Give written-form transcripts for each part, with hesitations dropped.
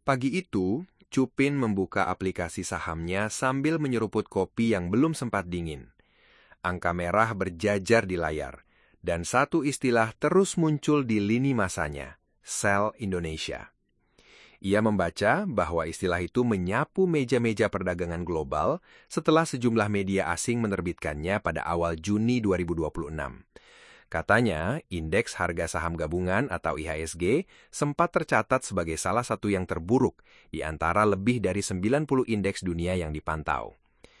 Pagi itu, Cupin membuka aplikasi sahamnya sambil menyeruput kopi yang belum sempat dingin. Angka merah berjajar di layar, dan satu istilah terus muncul di lini masanya, Sell Indonesia. Ia membaca bahwa istilah itu menyapu meja-meja perdagangan global setelah sejumlah media asing menerbitkannya pada awal Juni 2026. Katanya, indeks harga saham gabungan atau IHSG sempat tercatat sebagai salah satu yang terburuk di antara lebih dari 90 indeks dunia yang dipantau.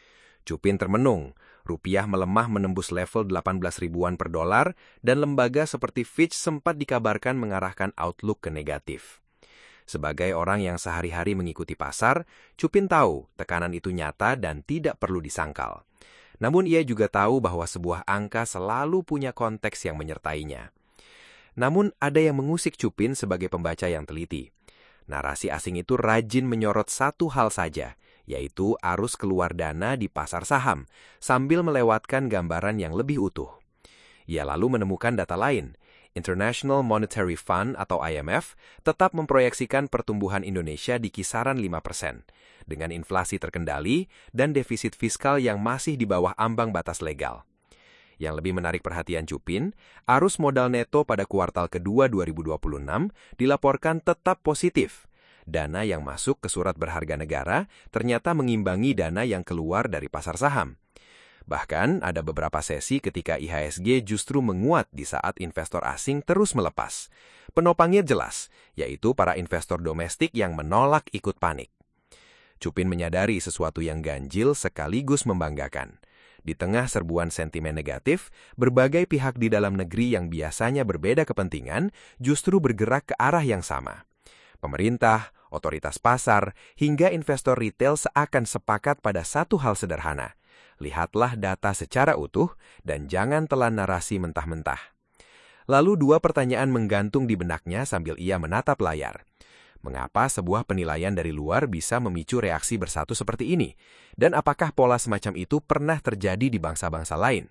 Cupin termenung, rupiah melemah menembus level 18 ribuan per dolar dan lembaga seperti Fitch sempat dikabarkan mengarahkan outlook ke negatif. Sebagai orang yang sehari-hari mengikuti pasar, Cupin tahu tekanan itu nyata dan tidak perlu disangkal. Namun ia juga tahu bahwa sebuah angka selalu punya konteks yang menyertainya. Namun ada yang mengusik Cupin sebagai pembaca yang teliti. Narasi asing itu rajin menyorot satu hal saja, yaitu arus keluar dana di pasar saham, sambil melewatkan gambaran yang lebih utuh. Ia lalu menemukan data lain. International Monetary Fund atau IMF tetap memproyeksikan pertumbuhan Indonesia di kisaran 5%, dengan inflasi terkendali dan defisit fiskal yang masih di bawah ambang batas legal. Yang lebih menarik perhatian Cupin, arus modal neto pada kuartal kedua 2026 dilaporkan tetap positif. Dana yang masuk ke surat berharga negara ternyata mengimbangi dana yang keluar dari pasar saham. Bahkan ada beberapa sesi ketika IHSG justru menguat di saat investor asing terus melepas. Penopangnya jelas, yaitu para investor domestik yang menolak ikut panik. Cupin menyadari sesuatu yang ganjil sekaligus membanggakan. Di tengah serbuan sentimen negatif, berbagai pihak di dalam negeri yang biasanya berbeda kepentingan justru bergerak ke arah yang sama. Pemerintah, otoritas pasar, hingga investor retail seakan sepakat pada satu hal sederhana. Lihatlah data secara utuh dan jangan telan narasi mentah-mentah. Lalu dua pertanyaan menggantung di benaknya sambil ia menatap layar. Mengapa sebuah penilaian dari luar bisa memicu reaksi bersatu seperti ini? Dan apakah pola semacam itu pernah terjadi di bangsa-bangsa lain?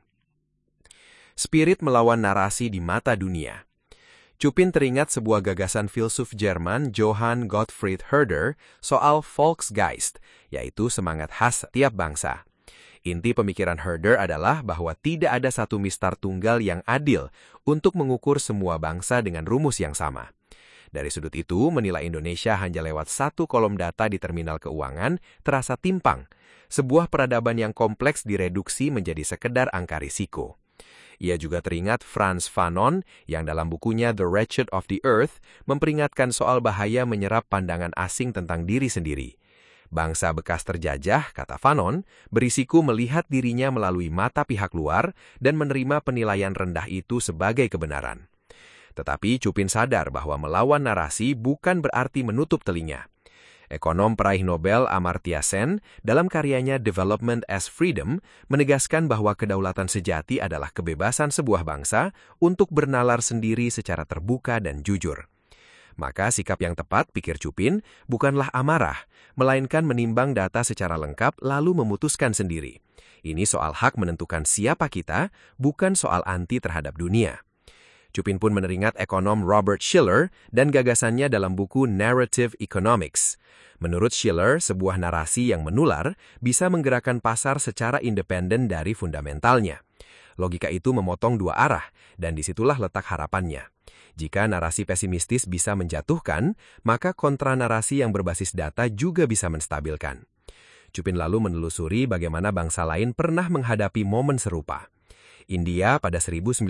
Spirit melawan narasi di mata dunia. Cupin teringat sebuah gagasan filsuf Jerman Johann Gottfried Herder soal Volksgeist, yaitu semangat khas tiap bangsa. Inti pemikiran Herder adalah bahwa tidak ada satu mistar tunggal yang adil untuk mengukur semua bangsa dengan rumus yang sama. Dari sudut itu, menilai Indonesia hanya lewat satu kolom data di terminal keuangan terasa timpang. Sebuah peradaban yang kompleks direduksi menjadi sekedar angka risiko. Ia juga teringat Frantz Fanon yang dalam bukunya The Wretched of the Earth memperingatkan soal bahaya menyerap pandangan asing tentang diri sendiri. Bangsa bekas terjajah, kata Fanon, berisiko melihat dirinya melalui mata pihak luar dan menerima penilaian rendah itu sebagai kebenaran. Tetapi Cupin sadar bahwa melawan narasi bukan berarti menutup telinga. Ekonom peraih Nobel Amartya Sen dalam karyanya Development as Freedom menegaskan bahwa kedaulatan sejati adalah kebebasan sebuah bangsa untuk bernalar sendiri secara terbuka dan jujur. Maka sikap yang tepat, pikir Cupin, bukanlah amarah, melainkan menimbang data secara lengkap lalu memutuskan sendiri. Ini soal hak menentukan siapa kita, bukan soal anti terhadap dunia. Cupin pun meneringat ekonom Robert Shiller dan gagasannya dalam buku Narrative Economics. Menurut Shiller, sebuah narasi yang menular bisa menggerakkan pasar secara independen dari fundamentalnya. Logika itu memotong dua arah, dan disitulah letak harapannya. Jika narasi pesimistis bisa menjatuhkan, maka kontranarasi yang berbasis data juga bisa menstabilkan. Cupin lalu menelusuri bagaimana bangsa lain pernah menghadapi momen serupa. India pada 1905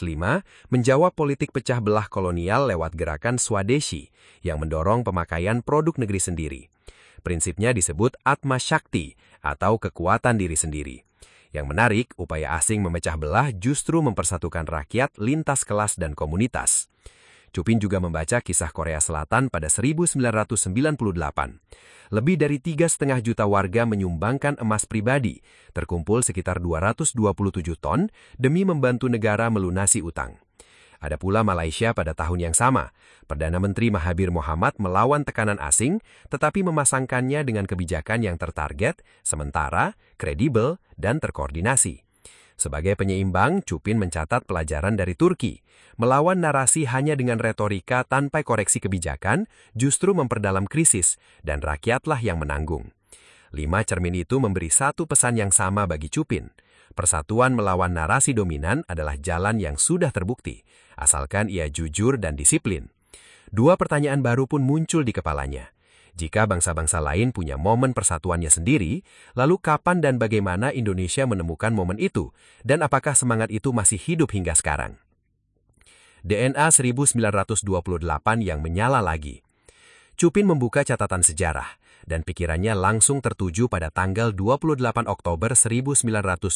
menjawab politik pecah belah kolonial lewat gerakan Swadeshi yang mendorong pemakaian produk negeri sendiri. Prinsipnya disebut Atma Shakti atau kekuatan diri sendiri. Yang menarik, upaya asing memecah belah justru mempersatukan rakyat lintas kelas dan komunitas. Cupin juga membaca kisah Korea Selatan pada 1998. Lebih dari 3,5 juta warga menyumbangkan emas pribadi, terkumpul sekitar 227 ton demi membantu negara melunasi utang. Ada pula Malaysia pada tahun yang sama. Perdana Menteri Mahathir Mohamad melawan tekanan asing, tetapi memasangkannya dengan kebijakan yang tertarget, sementara, kredibel, dan terkoordinasi. Sebagai penyeimbang, Chupin mencatat pelajaran dari Turki. Melawan narasi hanya dengan retorika tanpa koreksi kebijakan justru memperdalam krisis, dan rakyatlah yang menanggung. 5 cermin itu memberi satu pesan yang sama bagi Chupin. Persatuan melawan narasi dominan adalah jalan yang sudah terbukti, asalkan ia jujur dan disiplin. 2 pertanyaan baru pun muncul di kepalanya. Jika bangsa-bangsa lain punya momen persatuannya sendiri, lalu kapan dan bagaimana Indonesia menemukan momen itu, dan apakah semangat itu masih hidup hingga sekarang? DNA 1928 yang menyala lagi. Chupin membuka catatan sejarah, dan pikirannya langsung tertuju pada tanggal 28 Oktober 1928.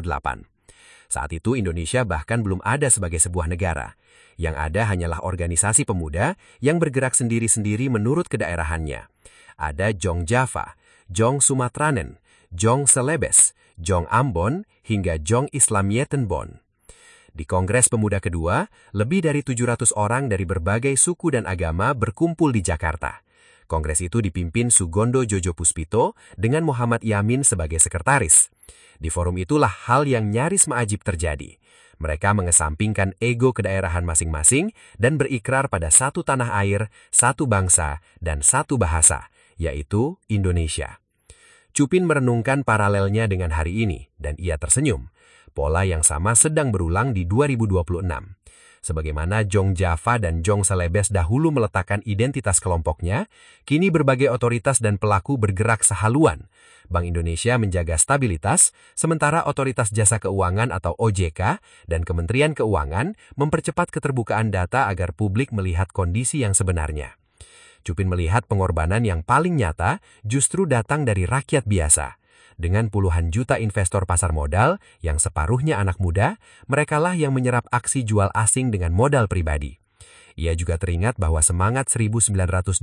Saat itu Indonesia bahkan belum ada sebagai sebuah negara. Yang ada hanyalah organisasi pemuda yang bergerak sendiri-sendiri menurut kedaerahannya. Ada Jong Java, Jong Sumatranen, Jong Celebes, Jong Ambon, hingga Jong Islamietenbon. Di Kongres Pemuda kedua, lebih dari 700 orang dari berbagai suku dan agama berkumpul di Jakarta. Kongres itu dipimpin Sugondo Jojo Puspito dengan Muhammad Yamin sebagai sekretaris. Di forum itulah hal yang nyaris ma'ajib terjadi. Mereka mengesampingkan ego kedaerahan masing-masing dan berikrar pada satu tanah air, satu bangsa, dan satu bahasa, yaitu Indonesia. Chupin merenungkan paralelnya dengan hari ini, dan ia tersenyum. Pola yang sama sedang berulang di 2026. Sebagaimana Jong Java dan Jong Celebes dahulu meletakkan identitas kelompoknya, kini berbagai otoritas dan pelaku bergerak sehaluan. Bank Indonesia menjaga stabilitas, sementara Otoritas Jasa Keuangan atau OJK dan Kementerian Keuangan mempercepat keterbukaan data agar publik melihat kondisi yang sebenarnya. Chupin melihat pengorbanan yang paling nyata justru datang dari rakyat biasa. Dengan puluhan juta investor pasar modal yang separuhnya anak muda, merekalah yang menyerap aksi jual asing dengan modal pribadi. Ia juga teringat bahwa semangat 1928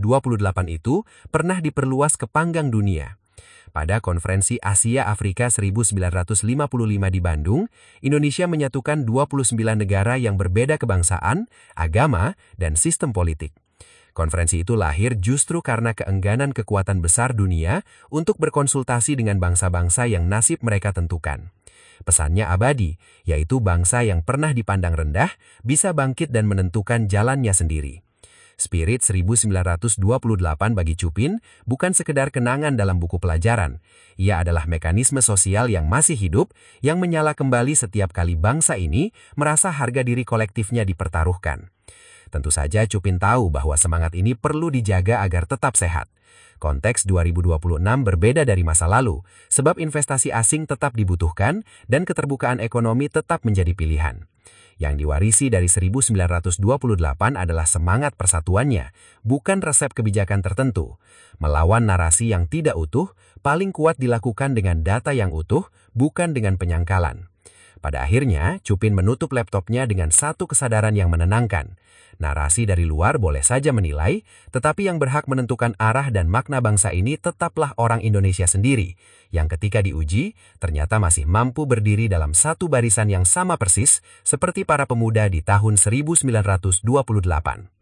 itu pernah diperluas ke panggang dunia. Pada Konferensi Asia-Afrika 1955 di Bandung, Indonesia menyatukan 29 negara yang berbeda kebangsaan, agama, dan sistem politik. Konferensi itu lahir justru karena keengganan kekuatan besar dunia untuk berkonsultasi dengan bangsa-bangsa yang nasib mereka tentukan. Pesannya abadi, yaitu bangsa yang pernah dipandang rendah bisa bangkit dan menentukan jalannya sendiri. Spirit 1928 bagi Chupin bukan sekedar kenangan dalam buku pelajaran. Ia adalah mekanisme sosial yang masih hidup, yang menyala kembali setiap kali bangsa ini merasa harga diri kolektifnya dipertaruhkan. Tentu saja Chupin tahu bahwa semangat ini perlu dijaga agar tetap sehat. Konteks 2026 berbeda dari masa lalu, sebab investasi asing tetap dibutuhkan dan keterbukaan ekonomi tetap menjadi pilihan. Yang diwarisi dari 1928 adalah semangat persatuannya, bukan resep kebijakan tertentu. Melawan narasi yang tidak utuh, paling kuat dilakukan dengan data yang utuh, bukan dengan penyangkalan. Pada akhirnya, Chupin menutup laptopnya dengan satu kesadaran yang menenangkan. Narasi dari luar boleh saja menilai, tetapi yang berhak menentukan arah dan makna bangsa ini tetaplah orang Indonesia sendiri, yang ketika diuji, ternyata masih mampu berdiri dalam satu barisan yang sama persis, seperti para pemuda di tahun 1928.